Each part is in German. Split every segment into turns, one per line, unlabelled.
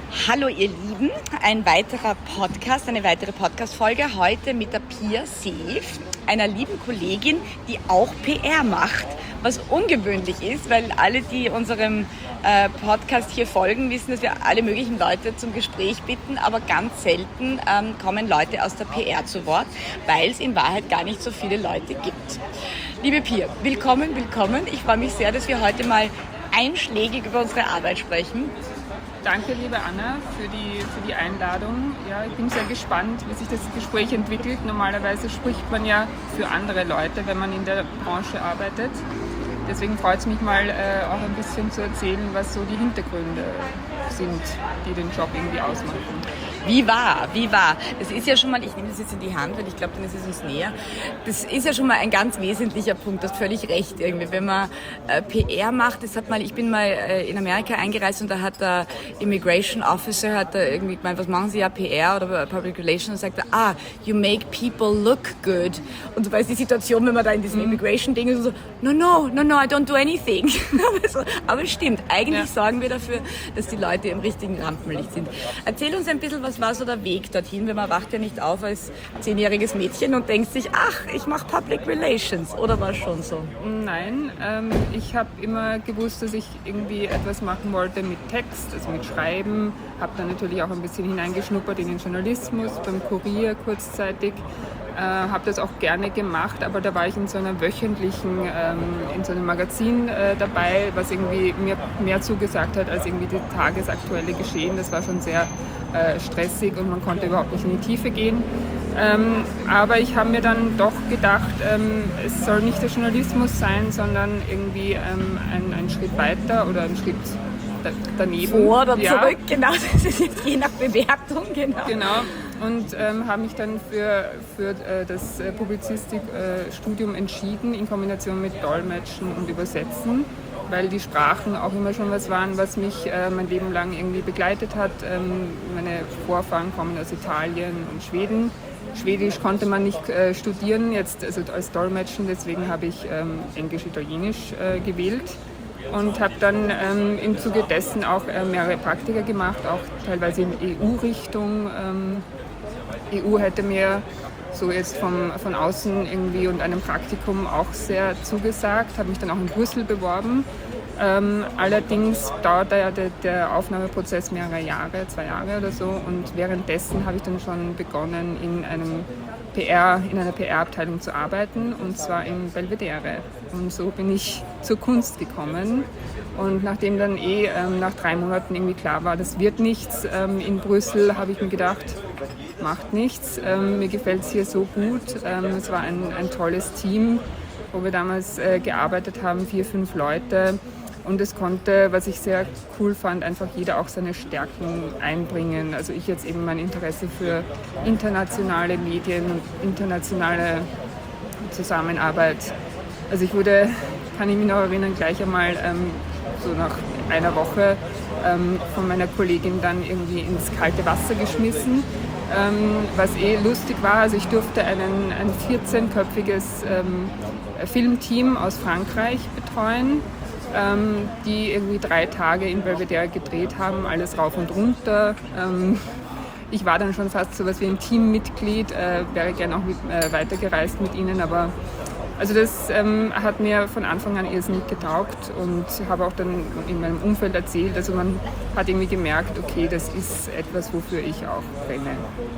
Hallo ihr Lieben, ein weiterer Podcast, eine weitere Podcast-Folge heute mit der Pia Seef, einer lieben Kollegin, die auch PR macht, was ungewöhnlich ist, weil alle, die unserem Podcast hier folgen, wissen, dass wir alle möglichen Leute zum Gespräch bitten, aber ganz selten kommen Leute aus der PR zu Wort, weil es in Wahrheit gar nicht so viele Leute gibt. Liebe Pia, willkommen. Ich freue mich sehr, dass wir heute mal einschlägig über unsere Arbeit sprechen.
Danke, liebe Anna, für die Einladung. Ja, ich bin sehr gespannt, wie sich das Gespräch entwickelt. Normalerweise spricht man ja für andere Leute, wenn man in der Branche arbeitet. Deswegen freut es mich mal, auch ein bisschen zu erzählen, was so die Hintergründe sind, die den Job irgendwie ausmachen.
Wie war? Das ist ja schon mal, ich nehme das jetzt in die Hand, weil ich glaube, dann ist es uns näher. Das ist ja schon mal ein ganz wesentlicher Punkt, du hast völlig recht irgendwie. Wenn man PR macht, ich bin mal in Amerika eingereist und da hat der Immigration Officer irgendwie gemeint, was machen Sie ja, PR oder Public Relations? Und sagt er, you make people look good. Und so war die Situation, wenn man da in diesem Immigration-Ding ist, so, no, I don't do anything. Aber es stimmt, eigentlich sorgen wir dafür, dass die Leute im richtigen Rampenlicht sind. Erzähl uns ein bisschen, was war so der Weg dorthin? Weil man wacht ja nicht auf als 10-jähriges Mädchen und denkt sich, ich mache Public Relations. Oder war es schon so?
Nein, ich habe immer gewusst, dass ich irgendwie etwas machen wollte mit Text, also mit Schreiben. Habe dann natürlich auch ein bisschen hineingeschnuppert in den Journalismus, beim Kurier kurzzeitig. Habe das auch gerne gemacht, aber da war ich in so einer wöchentlichen, in so einem Magazin dabei, was irgendwie mir mehr zugesagt hat als irgendwie das tagesaktuelle Geschehen. Das war schon sehr stressig und man konnte überhaupt nicht in die Tiefe gehen. Aber ich habe mir dann doch gedacht, es soll nicht der Journalismus sein, sondern irgendwie ein Schritt weiter oder ein Schritt daneben.
Vor oder zurück, genau. Das ist jetzt je nach Bewertung,
Genau. Und habe mich dann für das Publizistikstudium entschieden, in Kombination mit Dolmetschen und Übersetzen, weil die Sprachen auch immer schon was waren, was mich mein Leben lang irgendwie begleitet hat. Meine Vorfahren kommen aus Italien und Schweden. Schwedisch konnte man nicht studieren, jetzt also als Dolmetschen, deswegen habe ich Englisch-Italienisch gewählt. Und habe dann im Zuge dessen auch mehrere Praktika gemacht, auch teilweise in EU-Richtung. EU hätte mir so jetzt von außen irgendwie und einem Praktikum auch sehr zugesagt, habe mich dann auch in Brüssel beworben. Allerdings dauert ja der Aufnahmeprozess mehrere Jahre, 2 Jahre oder so, und währenddessen habe ich dann schon begonnen, in einer PR-Abteilung zu arbeiten, und zwar im Belvedere. Und so bin ich zur Kunst gekommen. Und nachdem dann nach 3 Monaten irgendwie klar war, das wird nichts in Brüssel, habe ich mir gedacht, macht nichts. Mir gefällt es hier so gut. Es war ein tolles Team, wo wir damals gearbeitet haben, 4, 5 Leute. Und es konnte, was ich sehr cool fand, einfach jeder auch seine Stärken einbringen. Also ich jetzt eben mein Interesse für internationale Medien und internationale Zusammenarbeit. Also kann ich mich noch erinnern, gleich einmal so nach einer Woche von meiner Kollegin dann irgendwie ins kalte Wasser geschmissen, was lustig war. Also ich durfte ein 14-köpfiges Filmteam aus Frankreich betreuen, die irgendwie 3 Tage in Belvedere gedreht haben, alles rauf und runter. Ich war dann schon fast so was wie ein Teammitglied, wäre gerne auch weitergereist mit ihnen, aber also das hat mir von Anfang an irrsinnig getaugt und habe auch dann in meinem Umfeld erzählt, also man hat irgendwie gemerkt, okay, das ist etwas, wofür ich auch brenne.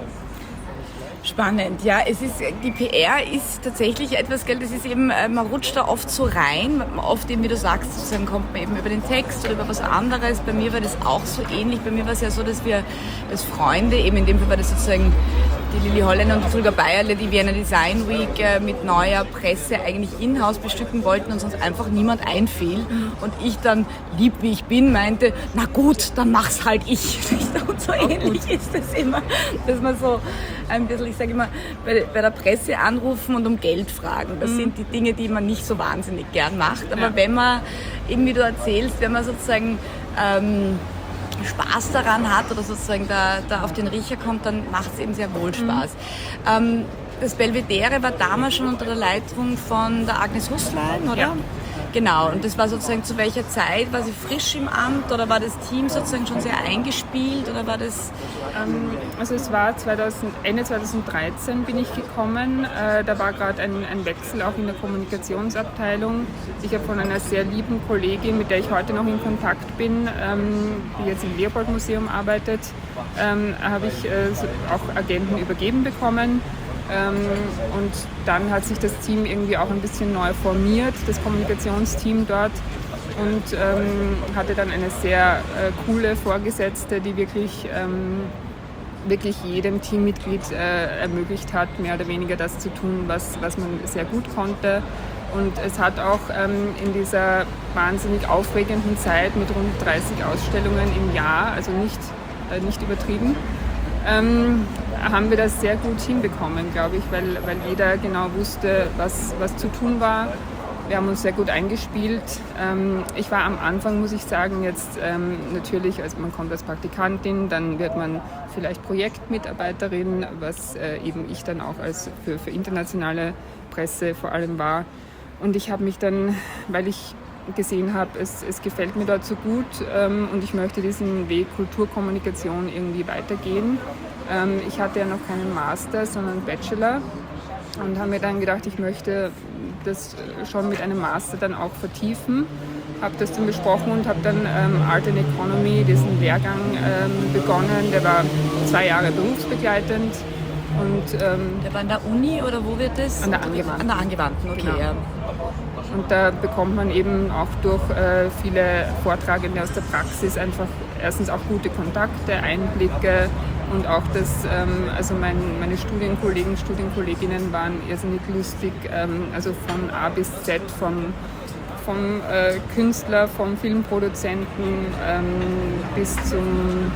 Spannend, ja, die PR ist tatsächlich etwas, das ist eben, man rutscht da oft so rein, oft eben, wie du sagst, sozusagen kommt man eben über den Text oder über was anderes. Bei mir war das auch so ähnlich, bei mir war es ja so, dass Freunde, eben in dem Fall war das sozusagen die Lilly Holländer und Volker Bayerle, die Vienna Design Week mit neuer Presse eigentlich in-house bestücken wollten und sonst einfach niemand einfiel. Und ich dann, lieb wie ich bin, meinte, na gut, dann mach's halt ich. Und so ähnlich ist das immer, dass man so ein bisschen, ich sage immer, bei der Presse anrufen und um Geld fragen. Das sind die Dinge, die man nicht so wahnsinnig gern macht. Aber wenn man, irgendwie du erzählst, wenn man sozusagen Spaß daran hat oder sozusagen da auf den Riecher kommt, dann macht es eben sehr wohl Spaß. Das Belvedere war damals schon unter der Leitung von der Agnes Hußlein, oder?
Ja.
Genau, und das war sozusagen zu welcher Zeit? War sie frisch im Amt oder war das Team sozusagen schon sehr eingespielt oder war das...
Also es war Ende 2013 bin ich gekommen, da war gerade ein Wechsel auch in der Kommunikationsabteilung. Ich habe von einer sehr lieben Kollegin, mit der ich heute noch in Kontakt bin, die jetzt im Leopold-Museum arbeitet, habe ich auch Agenten übergeben bekommen. Und dann hat sich das Team irgendwie auch ein bisschen neu formiert, das Kommunikationsteam dort. Und hatte dann eine sehr coole Vorgesetzte, die wirklich jedem Teammitglied ermöglicht hat, mehr oder weniger das zu tun, was man sehr gut konnte. Und es hat auch in dieser wahnsinnig aufregenden Zeit mit rund 30 Ausstellungen im Jahr, also nicht übertrieben, haben wir das sehr gut hinbekommen, glaube ich, weil jeder genau wusste, was zu tun war. Wir haben uns sehr gut eingespielt. Ich war am Anfang, muss ich sagen, jetzt natürlich, also man kommt als Praktikantin, dann wird man vielleicht Projektmitarbeiterin, was eben ich dann auch als für internationale Presse vor allem war. Und ich habe mich dann, weil ich gesehen habe, es gefällt mir dort so gut und ich möchte diesen Weg Kulturkommunikation irgendwie weitergehen. Ich hatte ja noch keinen Master, sondern einen Bachelor und habe mir dann gedacht, ich möchte das schon mit einem Master dann auch vertiefen. Habe das dann besprochen und habe dann Art and Economy, diesen Lehrgang begonnen. Der war 2 Jahre berufsbegleitend. Und,
der war an der Uni oder wo wird das?
An der Angewandten.
An der Angewandten, okay.
Genau.
Ja.
Und da bekommt man eben auch durch viele Vortragende aus der Praxis einfach erstens auch gute Kontakte, Einblicke und auch das, also meine Studienkolleginnen waren irrsinnig lustig, also von A bis Z, vom Künstler, vom Filmproduzenten bis zum,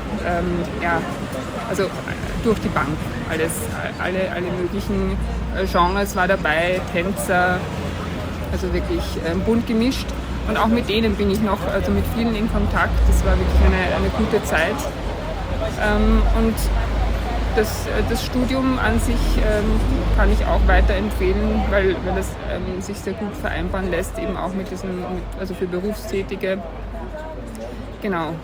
also durch die Bank, alle möglichen Genres war dabei, Tänzer, also wirklich bunt gemischt. Und auch mit denen bin ich noch, also mit vielen in Kontakt. Das war wirklich eine gute Zeit. Und das Studium an sich kann ich auch weiterempfehlen, weil es sich sehr gut vereinbaren lässt, eben auch also für Berufstätige. Genau.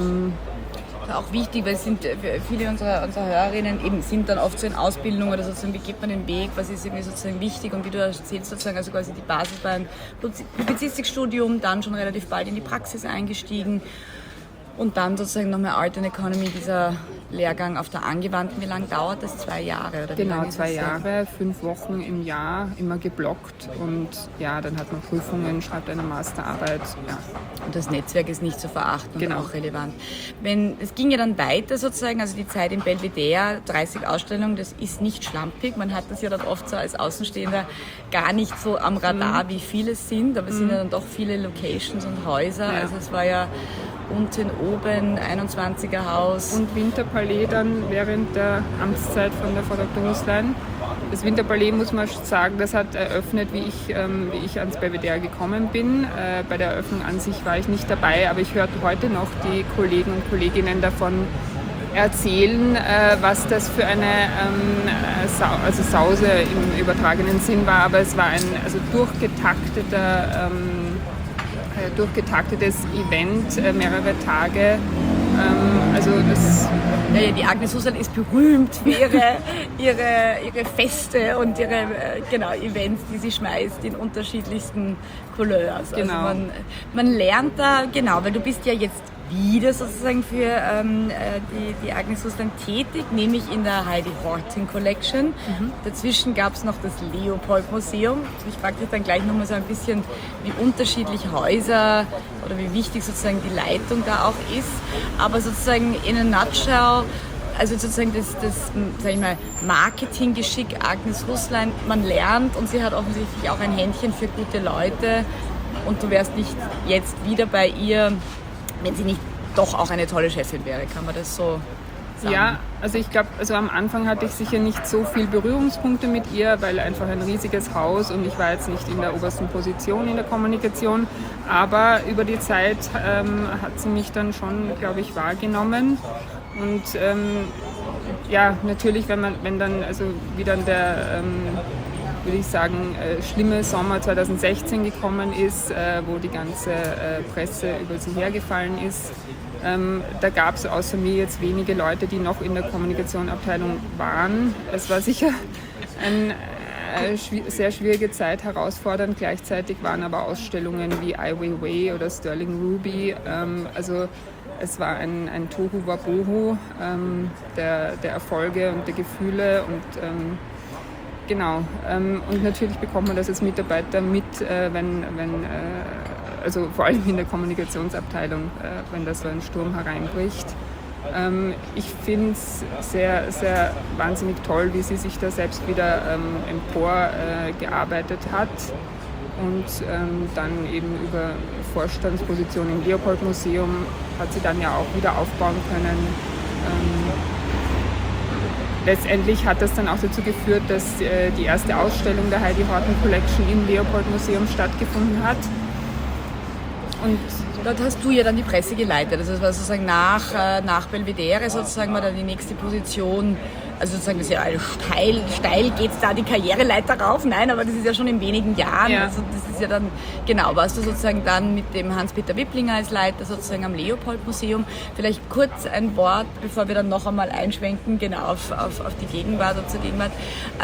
Auch wichtig, weil es sind viele unserer Hörerinnen eben sind dann oft so in Ausbildung oder sozusagen, wie geht man den Weg, was ist irgendwie sozusagen wichtig und wie du erzählst sozusagen, also quasi die Basis war ein Publizistikstudium, dann schon relativ bald in die Praxis eingestiegen und dann sozusagen nochmal Art and Economy, dieser Lehrgang auf der Angewandten. Wie lange dauert das? 2 Jahre? Oder
genau, 2 Jahre, 5 Wochen im Jahr, immer geblockt und ja, dann hat man Prüfungen, schreibt eine Masterarbeit. Ja.
Und das Netzwerk ist nicht zu verachten
genau.
Und auch relevant. Es ging ja dann weiter sozusagen, also die Zeit im Belvedere, 30 Ausstellungen, das ist nicht schlampig. Man hat das ja dann oft so als Außenstehender gar nicht so am Radar, wie viele es sind, aber es sind ja dann doch viele Locations und Häuser. Ja. Also es war ja unten oben 21er Haus.
Und Winterpalais dann während der Amtszeit von der Frau Dr. Hußlein. Das Winterpalais, muss man sagen, das hat eröffnet, wie ich ans Belvedere gekommen bin. Bei der Eröffnung an sich war ich nicht dabei, aber ich hörte heute noch die Kollegen und Kolleginnen davon erzählen, was das für eine Sause im übertragenen Sinn war. Aber es war ein durchgetaktetes Event, mehrere Tage.
Die Agnes Hußlein ist berühmt für ihre Feste und ihre Events, die sie schmeißt in unterschiedlichsten Couleurs.
Genau.
Also man lernt da, genau, weil du bist ja jetzt wieder sozusagen für die Agnes Hußlein tätig, nämlich in der Heidi Horting Collection. Mhm. Dazwischen gab es noch das Leopold-Museum. Ich frage dich dann gleich nochmal so ein bisschen, wie unterschiedlich Häuser oder wie wichtig sozusagen die Leitung da auch ist. Aber sozusagen in a nutshell, also sozusagen das sag ich mal, Marketinggeschick Agnes Hußlein, man lernt und sie hat offensichtlich auch ein Händchen für gute Leute und du wärst nicht jetzt wieder bei ihr, wenn sie nicht doch auch eine tolle Chefin wäre, kann man das so sagen?
Ja, also ich glaube, am Anfang hatte ich sicher nicht so viel Berührungspunkte mit ihr, weil einfach ein riesiges Haus und ich war jetzt nicht in der obersten Position in der Kommunikation, aber über die Zeit hat sie mich dann schon, glaube ich, wahrgenommen und ja, natürlich, wenn dann, also wie dann würde ich sagen, schlimme Sommer 2016 gekommen ist, wo die ganze Presse über sie hergefallen ist. Da gab es außer mir jetzt wenige Leute, die noch in der Kommunikationsabteilung waren. Es war sicher eine sehr schwierige Zeit, herausfordernd. Gleichzeitig waren aber Ausstellungen wie Ai Weiwei oder Sterling Ruby. Also es war ein Tohu Wabohu der Erfolge und der Gefühle und genau. Und natürlich bekommt man das als Mitarbeiter mit, also vor allem in der Kommunikationsabteilung, wenn da so ein Sturm hereinbricht. Ich finde es sehr, sehr wahnsinnig toll, wie sie sich da selbst wieder emporgearbeitet hat und dann eben über Vorstandsposition im Leopold-Museum hat sie dann ja auch wieder aufbauen können. Letztendlich hat das dann auch dazu geführt, dass die erste Ausstellung der Heidi Horton Collection im Leopold-Museum stattgefunden hat. Und
dort hast du ja dann die Presse geleitet. Also das war sozusagen nach Belvedere sozusagen war dann die nächste Position. Also sozusagen das ist ja steil geht es da die Karriereleiter rauf. Nein, aber das ist ja schon in wenigen Jahren.
Ja.
Also das ist ja dann, genau, warst du sozusagen dann mit dem Hans-Peter Wipplinger als Leiter sozusagen am Leopold-Museum. Vielleicht kurz ein Wort, bevor wir dann noch einmal einschwenken, genau auf die Gegenwart und zur Gegenwart.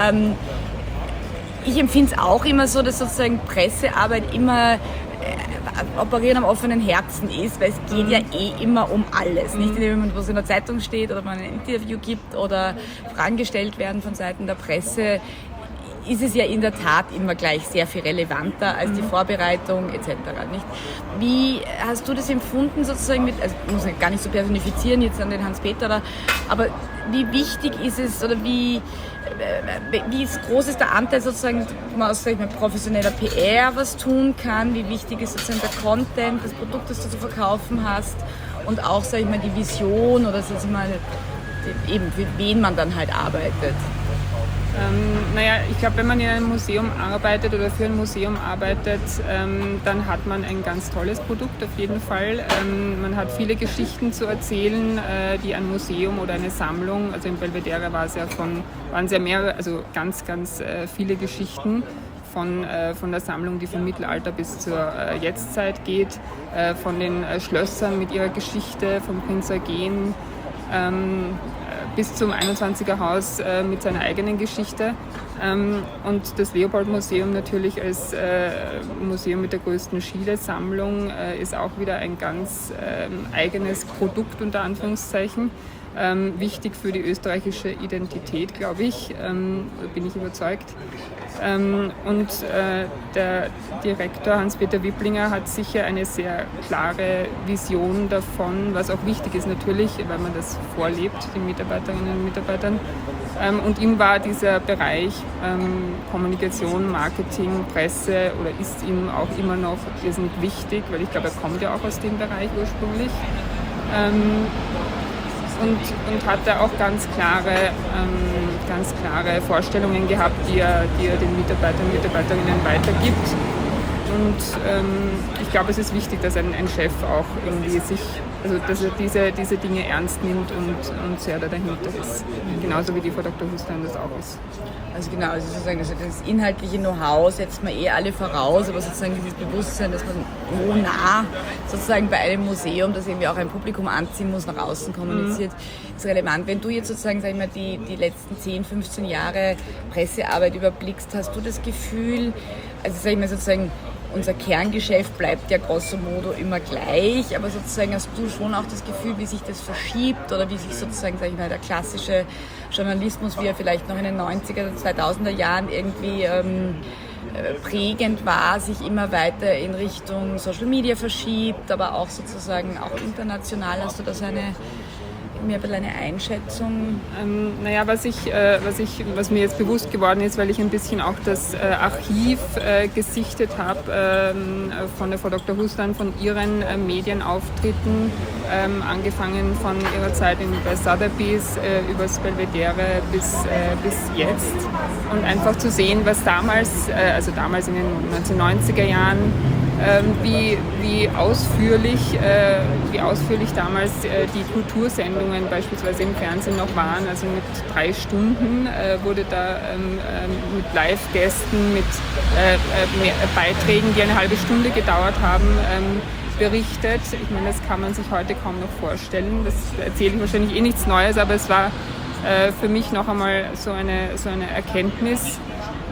Ich empfinde es auch immer so, dass sozusagen Pressearbeit immer operieren am offenen Herzen ist, weil es geht ja immer um alles. Nicht indem man was in der Zeitung steht oder man ein Interview gibt oder Fragen gestellt werden von Seiten der Presse, ist es ja in der Tat immer gleich sehr viel relevanter als die Vorbereitung etc. Nicht? Wie hast du das empfunden sozusagen also ich muss gar nicht so personifizieren jetzt an den Hans-Peter, aber wie wichtig ist es oder wie groß ist der Anteil sozusagen, wo man aus professioneller PR was tun kann, wie wichtig ist sozusagen der Content, das Produkt, das du zu verkaufen hast und auch, sag ich mal, die Vision oder sag ich mal, eben für wen man dann halt arbeitet.
Ich glaube, wenn man in einem Museum arbeitet oder für ein Museum arbeitet, dann hat man ein ganz tolles Produkt auf jeden Fall. Man hat viele Geschichten zu erzählen, die ein Museum oder eine Sammlung, also in Belvedere waren es ja mehrere, also ganz, ganz viele Geschichten von der Sammlung, die vom Mittelalter bis zur Jetztzeit geht, von den Schlössern mit ihrer Geschichte, vom Prinz Eugen, bis zum 21er Haus mit seiner eigenen Geschichte. Und das Leopold-Museum natürlich als Museum mit der größten Schiele-Sammlung ist auch wieder ein ganz eigenes Produkt unter Anführungszeichen. Wichtig für die österreichische Identität, glaube ich, bin ich überzeugt. Und der Direktor Hans-Peter Wipplinger hat sicher eine sehr klare Vision davon, was auch wichtig ist natürlich, weil man das vorlebt, den Mitarbeiterinnen und Mitarbeitern. Und ihm war dieser Bereich Kommunikation, Marketing, Presse oder ist ihm auch immer noch irrsinnig wichtig, weil ich glaube, er kommt ja auch aus dem Bereich ursprünglich. Und hat da auch ganz klare Vorstellungen gehabt, die er den Mitarbeitern und Mitarbeiterinnen weitergibt. Und ich glaube, es ist wichtig, dass ein Chef auch irgendwie dass er diese Dinge ernst nimmt und sehr dahinter ist. Genauso wie die Frau Dr. Hustein das auch ist.
Also genau, also sozusagen das inhaltliche Know-how setzt man alle voraus, aber sozusagen dieses Bewusstsein, dass man wo nah sozusagen bei einem Museum, das irgendwie auch ein Publikum anziehen muss, nach außen kommuniziert, ist relevant. Wenn du jetzt sozusagen, sag ich mal, die letzten 10, 15 Jahre Pressearbeit überblickst, hast du das Gefühl, also sag ich mal sozusagen, unser Kerngeschäft bleibt ja grosso modo immer gleich, aber sozusagen hast du schon auch das Gefühl, wie sich das verschiebt oder wie sich sozusagen, sag ich mal, der klassische Journalismus, wie er vielleicht noch in den 90er, 2000er Jahren irgendwie prägend war, sich immer weiter in Richtung Social Media verschiebt, aber auch sozusagen auch international. Hast du da mir ein bisschen eine Einschätzung? Was mir jetzt bewusst geworden ist, weil ich ein bisschen auch das Archiv gesichtet habe von der Frau Dr. Hustein, von ihren Medienauftritten, angefangen von ihrer Zeit bei Sotheby's übers Belvedere bis jetzt und einfach zu sehen, was damals in den 1990er Jahren
wie ausführlich damals die Kultursendungen beispielsweise im Fernsehen noch waren. Also mit 3 Stunden wurde da mit Live-Gästen, mit Beiträgen, die eine halbe Stunde gedauert haben, berichtet. Ich meine, das kann man sich heute kaum noch vorstellen. Das erzähle ich wahrscheinlich nichts Neues, aber es war für mich noch einmal so eine Erkenntnis,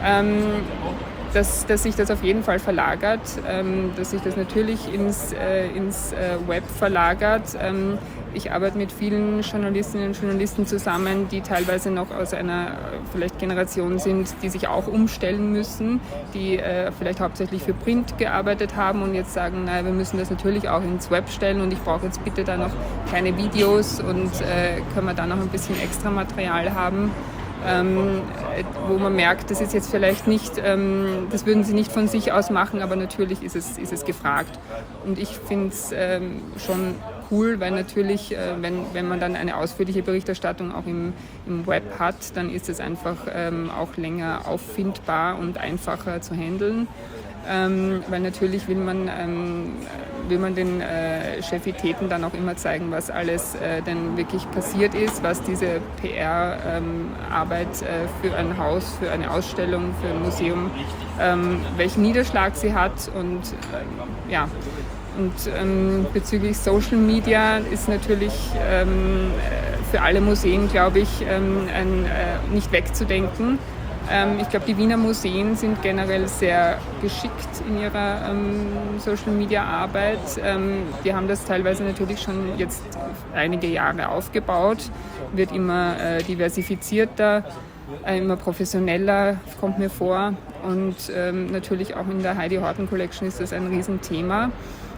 dass sich das auf jeden Fall verlagert, dass sich das natürlich ins Web verlagert. Ich arbeite mit vielen Journalistinnen und Journalisten zusammen, die teilweise noch aus einer vielleicht Generation sind, die sich auch umstellen müssen, die vielleicht hauptsächlich für Print gearbeitet haben und jetzt sagen, naja, wir müssen das natürlich auch ins Web stellen und ich brauche jetzt bitte da noch keine Videos und können wir da noch ein bisschen extra Material haben. Wo man merkt, das ist jetzt vielleicht nicht, das würden sie nicht von sich aus machen, aber natürlich ist es gefragt. Und ich finde es schon cool, weil natürlich, wenn man dann eine ausführliche Berichterstattung auch im Web hat, dann ist es einfach auch länger auffindbar und einfacher zu handeln. Weil natürlich will man den Chefitäten dann auch immer zeigen, was alles denn wirklich passiert ist, was diese PR-Arbeit für ein Haus, für eine Ausstellung, für ein Museum, welchen Niederschlag sie hat und ja. Und bezüglich Social Media ist natürlich für alle Museen, glaube ich, nicht wegzudenken. Ich glaube, die Wiener Museen sind generell sehr geschickt in ihrer Social-Media-Arbeit. Die haben das teilweise natürlich schon jetzt einige Jahre aufgebaut, wird immer diversifizierter, immer professioneller, kommt mir vor. Und natürlich auch in der Heidi Horten Collection ist das ein Riesenthema.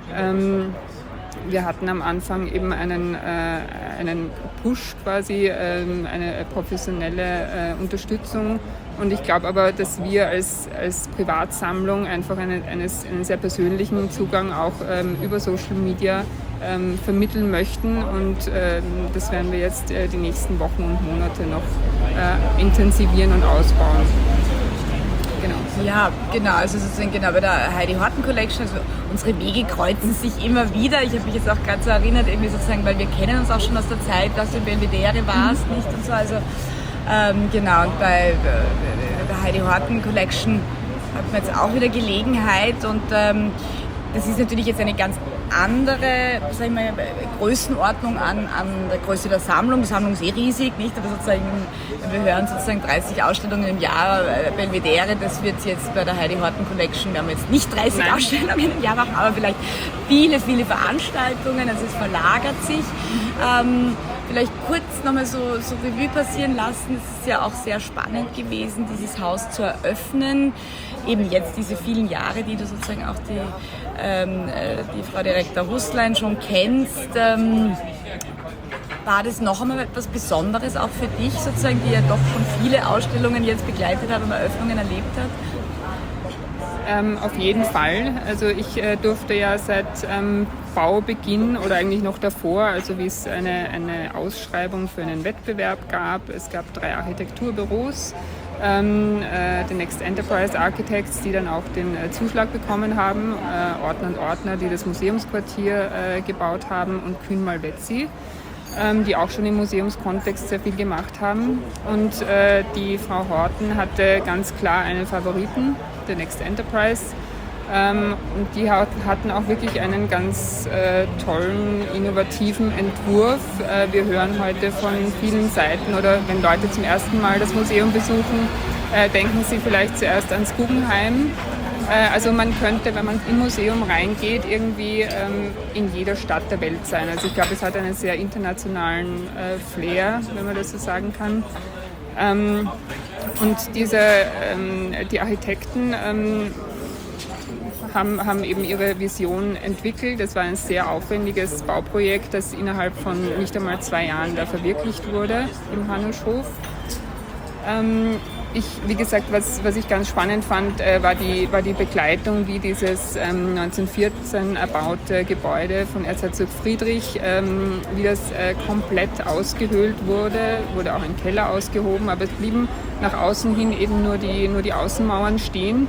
Wir hatten am Anfang eben einen Push quasi, eine professionelle Unterstützung. Und ich glaube aber, dass wir als Privatsammlung einfach einen sehr persönlichen Zugang auch über Social Media vermitteln möchten. Und das werden wir jetzt die nächsten Wochen und Monate noch intensivieren und ausbauen. Genau.
Ja, genau, also sozusagen genau bei der Heidi Horten Collection, also unsere Wege kreuzen sich immer wieder. Ich habe mich jetzt auch gerade so erinnert, irgendwie sozusagen, weil wir kennen uns auch schon aus der Zeit, dass du in Belvedere warst, nicht und so, also genau, und bei der Heidi Horten Collection hat man jetzt auch wieder Gelegenheit und das ist natürlich jetzt eine ganz andere, sag ich mal, Größenordnung an der Größe der Sammlung. Die Sammlung ist riesig, nicht? Aber sozusagen, wir hören sozusagen 30 Ausstellungen im Jahr. Belvedere, das wird jetzt bei der Heidi Horten Collection, wir haben jetzt nicht 30 Ausstellungen im Jahr machen, aber vielleicht viele, viele Veranstaltungen. Also es verlagert sich. Vielleicht kurz nochmal so Revue passieren lassen. Es ist ja auch sehr spannend gewesen, dieses Haus zu eröffnen. Eben jetzt diese vielen Jahre, die du sozusagen auch die Frau Direktor Russlein schon kennst. War das noch einmal etwas Besonderes auch für dich, sozusagen, die ja doch schon viele Ausstellungen jetzt begleitet hat und Eröffnungen erlebt hat?
Auf jeden Fall. Also ich durfte ja seit Baubeginn oder eigentlich noch davor, also wie es eine Ausschreibung für einen Wettbewerb gab. Es gab 3 Architekturbüros, die Next Enterprise Architects, die dann auch den Zuschlag bekommen haben, Ordner und Ordner, die das Museumsquartier gebaut haben und Kühn-Malvezzi, die auch schon im Museumskontext sehr viel gemacht haben. Und die Frau Horten hatte ganz klar einen Favoriten, der Next Enterprise. Und die hatten auch wirklich einen ganz tollen, innovativen Entwurf. Wir hören heute von vielen Seiten oder wenn Leute zum ersten Mal das Museum besuchen, denken sie vielleicht zuerst ans Guggenheim. Also man könnte, wenn man im Museum reingeht, irgendwie in jeder Stadt der Welt sein. Also ich glaube, es hat einen sehr internationalen Flair, wenn man das so sagen kann. Und die Architekten haben eben ihre Vision entwickelt. Es war ein sehr aufwendiges Bauprojekt, das innerhalb von nicht einmal 2 Jahren da verwirklicht wurde im Hanuschhof. Wie gesagt, was ich ganz spannend fand, war die Begleitung, wie dieses 1914 erbaute Gebäude von Erzherzog Friedrich, wie das komplett ausgehöhlt wurde auch ein Keller ausgehoben, aber es blieben nach außen hin eben nur die Außenmauern stehen.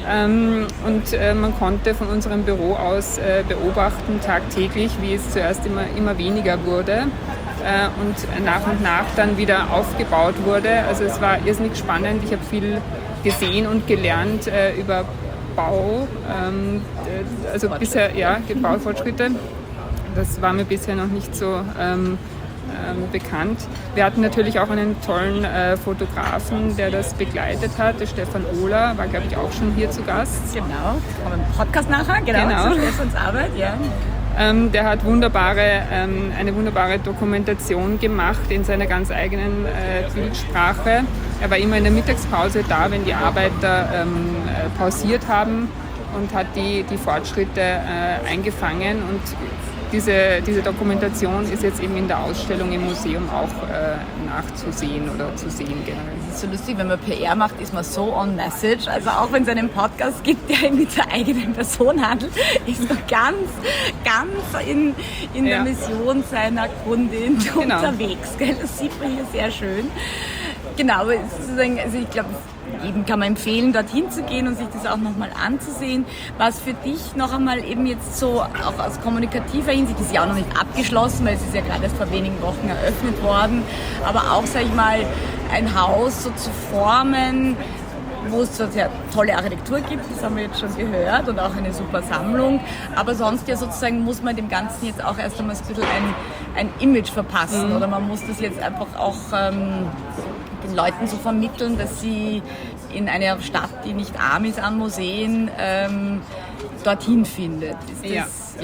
Man konnte von unserem Büro aus beobachten tagtäglich, wie es zuerst immer weniger wurde und nach dann wieder aufgebaut wurde. Also es war irrsinnig spannend. Ich habe viel gesehen und gelernt über Bau, also bisher Baufortschritte. Das war mir bisher noch nicht so bekannt. Wir hatten natürlich auch einen tollen Fotografen, der das begleitet hat, der Stefan Ohler, war glaube ich auch schon hier zu Gast.
Genau, haben wir einen Podcast nachher, genau. Zu Stefans Arbeit, ja.
Der hat eine wunderbare Dokumentation gemacht in seiner ganz eigenen Bildsprache. Er war immer in der Mittagspause da, wenn die Arbeiter pausiert haben und hat die Fortschritte eingefangen. Und diese Dokumentation ist jetzt eben in der Ausstellung im Museum auch nachzusehen oder zu sehen generell.
Das ist so lustig, wenn man PR macht, ist man so on message. Also auch wenn es einen Podcast gibt, der mit der eigenen Person handelt, ist man ganz in der Mission seiner Kundin unterwegs. Gell? Das sieht man hier sehr schön. Genau, also ich glaube, jedem kann man empfehlen, dorthin zu gehen und sich das auch nochmal anzusehen. Was für dich noch einmal eben jetzt so, auch aus kommunikativer Hinsicht, ist ja auch noch nicht abgeschlossen, weil es ist ja gerade erst vor wenigen Wochen eröffnet worden, aber auch, sag ich mal, ein Haus so zu formen, wo es so sehr tolle Architektur gibt, das haben wir jetzt schon gehört, und auch eine super Sammlung. Aber sonst ja sozusagen muss man dem Ganzen jetzt auch erst einmal so ein bisschen ein Image verpassen, oder man muss das jetzt einfach auch den Leuten so vermitteln, dass sie in einer Stadt, die nicht arm ist an Museen, dorthin findet. Ist das,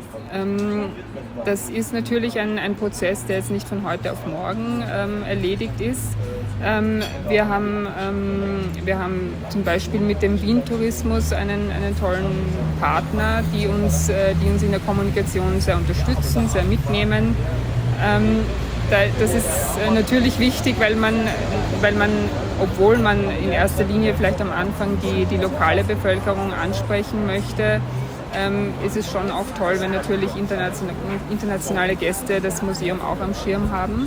das ist natürlich ein Prozess, der jetzt nicht von heute auf morgen erledigt ist. Wir haben zum Beispiel mit dem Wien-Tourismus einen tollen Partner, die uns in der Kommunikation sehr unterstützen, sehr mitnehmen. Das ist natürlich wichtig, weil man, obwohl man in erster Linie vielleicht am Anfang die lokale Bevölkerung ansprechen möchte, ist es schon auch toll, wenn natürlich internationale Gäste das Museum auch am Schirm haben.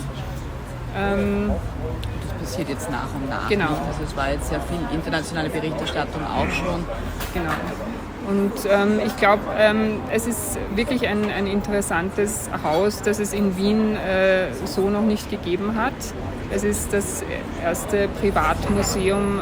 Das passiert jetzt nach und nach.
Genau.
Also es war jetzt sehr viel internationale Berichterstattung auch schon.
Genau. Und ich glaube, es ist wirklich ein interessantes Haus, das es in Wien so noch nicht gegeben hat. Es ist das erste Privatmuseum,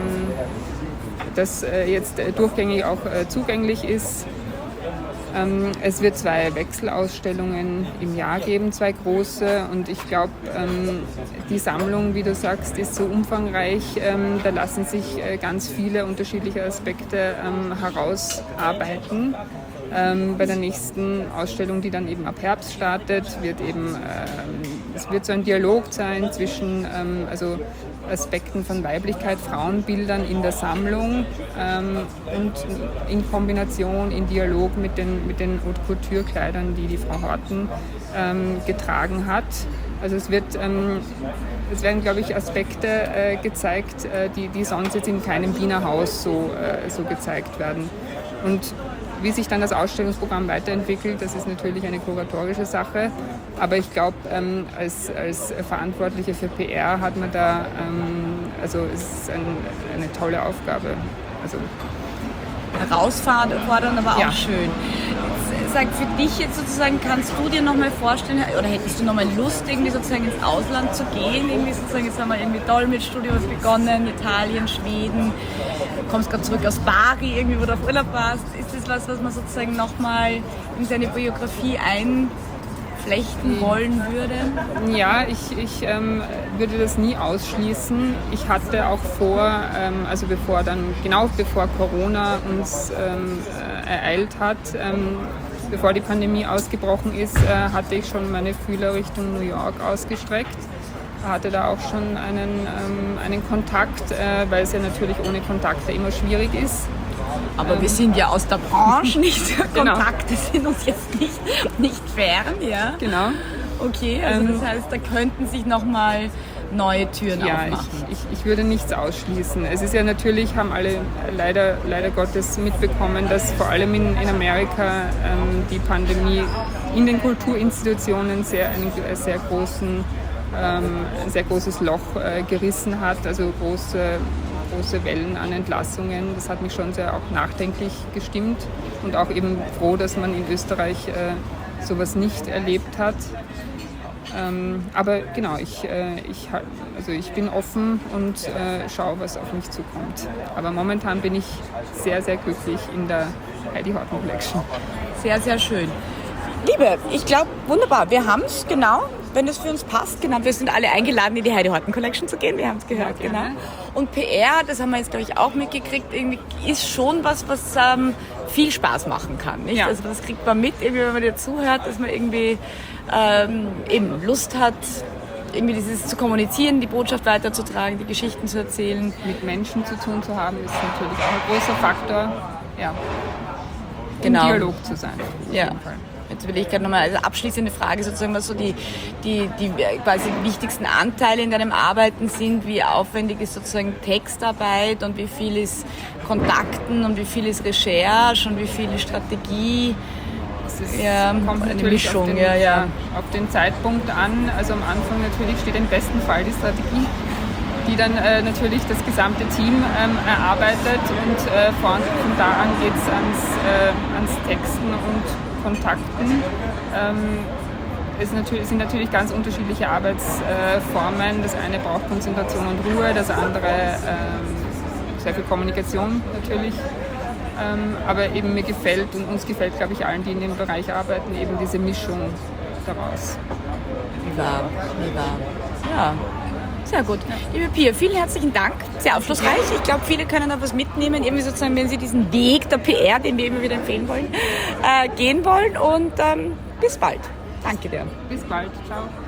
das jetzt durchgängig auch zugänglich ist. Es wird 2 Wechselausstellungen im Jahr geben, 2 große, und ich glaube, die Sammlung, wie du sagst, ist so umfangreich, da lassen sich ganz viele unterschiedliche Aspekte herausarbeiten. Bei der nächsten Ausstellung, die dann eben ab Herbst startet, es wird so ein Dialog sein zwischen Aspekten von Weiblichkeit, Frauenbildern in der Sammlung und in Kombination, in Dialog mit den Haute Couture-Kleidern, die Frau Horten getragen hat. Also es werden, glaube ich, Aspekte gezeigt, die sonst jetzt in keinem Wiener Haus so gezeigt werden. Und wie sich dann das Ausstellungsprogramm weiterentwickelt, das ist natürlich eine kuratorische Sache. Aber ich glaube, als Verantwortliche für PR hat man da, es ist eine tolle Aufgabe. Also,
herausfordernd, aber auch schön. Sag, für dich jetzt sozusagen, kannst du dir nochmal vorstellen, oder hättest du nochmal Lust, irgendwie sozusagen ins Ausland zu gehen? Irgendwie sozusagen, jetzt haben wir irgendwie Dolmetschstudios begonnen, Italien, Schweden, du kommst gerade zurück aus Bari, irgendwie, wo du auf Urlaub warst. Ist das was man sozusagen nochmal in seine Biografie einflechten wollen würde?
Ja, ich würde das nie ausschließen. Ich hatte auch vor, bevor Corona uns ereilt hat, bevor die Pandemie ausgebrochen ist, hatte ich schon meine Fühler Richtung New York ausgestreckt. Hatte da auch schon einen Kontakt, weil es ja natürlich ohne Kontakte immer schwierig ist.
Aber wir sind ja aus der Branche nicht. Kontakte sind uns jetzt nicht fern, ja?
Genau.
Okay, also das heißt, da könnten sich nochmal neue Türen aufmachen.
Ich würde nichts ausschließen. Es ist ja natürlich, haben alle leider Gottes mitbekommen, dass vor allem in Amerika die Pandemie in den Kulturinstitutionen ein sehr großes Loch gerissen hat, also große große Wellen an Entlassungen. Das hat mich schon sehr auch nachdenklich gestimmt und auch eben froh, dass man in Österreich sowas nicht erlebt hat. Aber genau, ich bin offen und schaue, was auf mich zukommt. Aber momentan bin ich sehr, sehr glücklich in der Heidi Horton Collection.
Sehr, sehr schön. Liebe, ich glaube, wunderbar. Wir haben es, genau, wenn es für uns passt. Genau, wir sind alle eingeladen, in die Heidi Horton Collection zu gehen. Wir haben es gehört,
ja,
genau. Und PR, das haben wir jetzt, glaube ich, auch mitgekriegt, irgendwie ist schon was viel Spaß machen kann. Nicht?
Ja.
Also das kriegt man mit, irgendwie, wenn man dir zuhört, dass man irgendwie eben Lust hat, irgendwie dieses zu kommunizieren, die Botschaft weiterzutragen, die Geschichten zu erzählen.
Mit Menschen zu tun zu haben, ist natürlich auch ein großer Faktor. Ja.
Genau.
Im Dialog zu sein. Auf jeden Fall.
Jetzt will ich gerade nochmal als abschließende Frage sozusagen, was so die quasi wichtigsten Anteile in deinem Arbeiten sind, wie aufwendig ist sozusagen Textarbeit und wie viel ist Kontakten und wie viel ist Recherche und wie viel ist Strategie.
Kommt
eine
natürlich
Mischung,
auf den Zeitpunkt an. Also am Anfang natürlich steht im besten Fall die Strategie, die dann natürlich das gesamte Team erarbeitet und von da an geht es ans Texten und Kontakten. Es sind natürlich ganz unterschiedliche Arbeitsformen. Das eine braucht Konzentration und Ruhe, das andere sehr viel Kommunikation natürlich. Aber eben mir gefällt und uns gefällt, glaube ich, allen, die in dem Bereich arbeiten, eben diese Mischung daraus.
Wie wahr. Ja, sehr gut. Liebe Pia, vielen herzlichen Dank. Sehr aufschlussreich. Ich glaube, viele können da was mitnehmen, irgendwie sozusagen, wenn sie diesen Weg der PR, den wir immer wieder empfehlen wollen, gehen wollen. Und bis bald. Danke dir.
Bis bald. Ciao.